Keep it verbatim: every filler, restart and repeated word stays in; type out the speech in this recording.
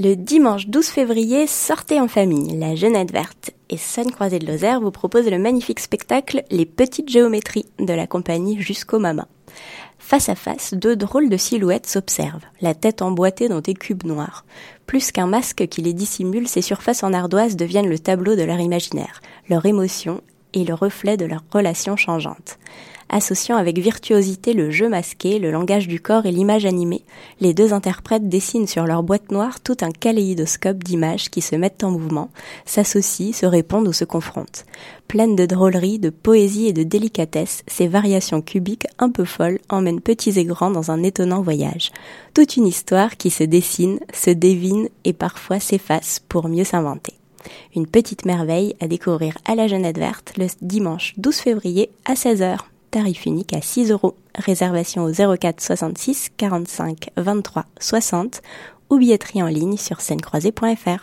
Le dimanche douze février, sortez en famille. La Jeunette Verte et Scènes Croisées de Lozère vous proposent le magnifique spectacle Les Petites Géométries de la compagnie Jusqu'au Mama. Face à face, deux drôles de silhouettes s'observent, la tête emboîtée dans des cubes noirs. Plus qu'un masque qui les dissimule, ces surfaces en ardoise deviennent le tableau de leur imaginaire, leur émotion et le reflet de leurs relations changeantes. Associant avec virtuosité le jeu masqué, le langage du corps et l'image animée, les deux interprètes dessinent sur leur boîte noire tout un kaléidoscope d'images qui se mettent en mouvement, s'associent, se répondent ou se confrontent. Pleines de drôlerie, de poésie et de délicatesse, ces variations cubiques un peu folles emmènent petits et grands dans un étonnant voyage. Toute une histoire qui se dessine, se devine et parfois s'efface pour mieux s'inventer. Une petite merveille à découvrir à la Jeunette Verte le dimanche douze février à seize heures. Tarif unique à six euros. Réservation au zéro quatre soixante-six quarante-cinq vingt-trois soixante ou billetterie en ligne sur scène croisée point f r.